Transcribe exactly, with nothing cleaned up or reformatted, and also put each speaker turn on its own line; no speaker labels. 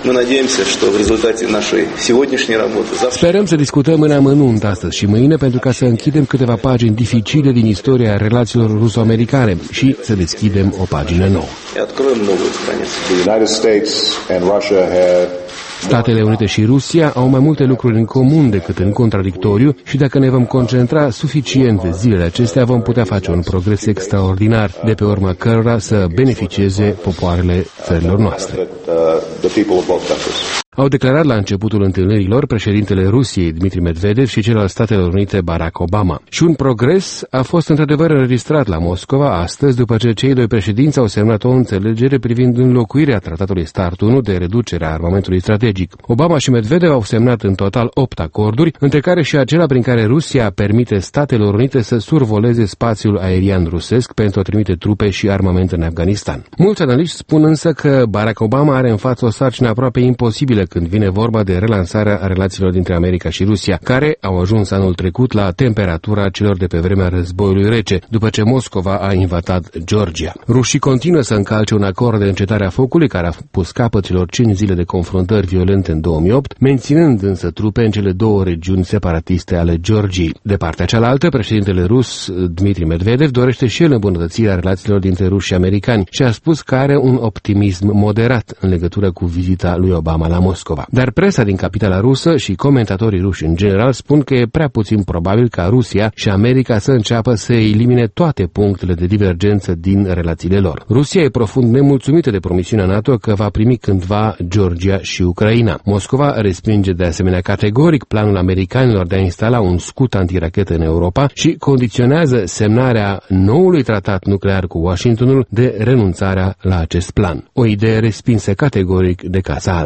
Sperăm să discutăm în amănunt astăzi și mâine pentru ca să închidem câteva pagini dificile din istoria relațiilor ruso-americane și să deschidem o pagină nouă. Statele Unite și Rusia au mai multe lucruri în comun decât în contradictoriu și dacă ne vom concentra suficient de zilele acestea, vom putea face un progres extraordinar, de pe urma cărora să beneficieze popoarele țărilor noastre. Au declarat la începutul întâlnirilor președintele Rusiei, Dmitri Medvedev, și cel al Statelor Unite, Barack Obama. Și un progres a fost într-adevăr înregistrat la Moscova astăzi, după ce cei doi președinți au semnat o înțelegere privind înlocuirea tratatului START unu de reducere a armamentului strategic. Obama și Medvedev au semnat în total opt acorduri, între care și acela prin care Rusia permite Statelor Unite să survoleze spațiul aerian rusesc pentru a trimite trupe și armament în Afganistan. Mulți analiști spun însă că Barack Obama are în față o sarcină aproape imposibilă când vine vorba de relansarea relațiilor dintre America și Rusia, care au ajuns anul trecut la temperatura celor de pe vremea războiului rece, după ce Moscova a invadat Georgia. Rușii continuă să încalce un acord de încetare a focului care a pus capăt celor cinci zile de confruntări violente în două mii opt, menținând însă trupe în cele două regiuni separatiste ale Georgiei. De partea cealaltă, președintele rus Dmitri Medvedev dorește și el îmbunătățirea relațiilor dintre ruși și americani și a spus că are un optimism moderat în legătură cu vizita lui Obama la Moscova. Dar presa din capitala rusă și comentatorii ruși în general spun că e prea puțin probabil ca Rusia și America să înceapă să elimine toate punctele de divergență din relațiile lor. Rusia e profund nemulțumită de promisiunea NATO că va primi cândva Georgia și Ucraina. Moscova respinge de asemenea categoric planul americanilor de a instala un scut antirachetă în Europa și condiționează semnarea noului tratat nuclear cu Washingtonul de renunțarea la acest plan. O idee respinsă categoric de Casa Albă.